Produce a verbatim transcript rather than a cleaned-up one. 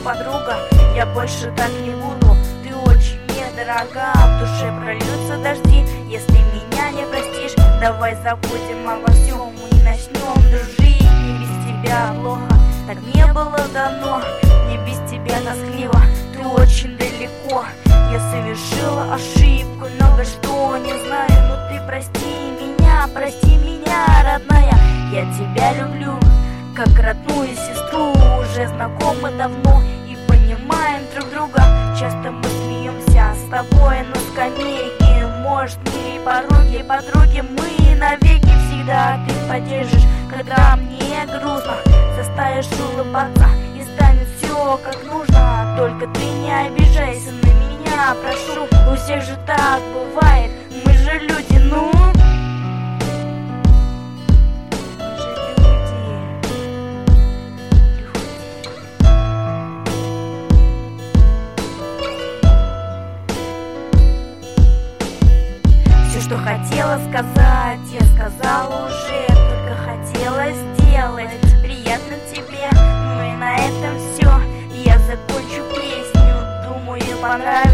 подруга, я больше так не буду. Ты очень мне дорога, в душе прольются дожди. Если меня не простишь, давай забудем обо всем и начнем дружить. Не без тебя плохо, так не было давно. Не без тебя тоскливо, ты очень далеко. Я совершила ошибку, много что не знаю, но ты прости меня, прости меня, родная. Я тебя люблю, как родную сестру, уже знакомы давно и понимаем друг друга. Часто мы смеемся с тобой на скамейке. Может, мы подруги, подруги, мы навеки. Всегда ты поддержишь, когда мне грустно, заставишь улыбаться и станет все как нужно. Только ты не обижайся на меня, прошу, у всех же так бывает, мы же люди, ну. Все, что хотела сказать, я сказала уже, только хотела сделать приятно тебе. Ну и на этом все, я закончу песню, думаю, понравилось.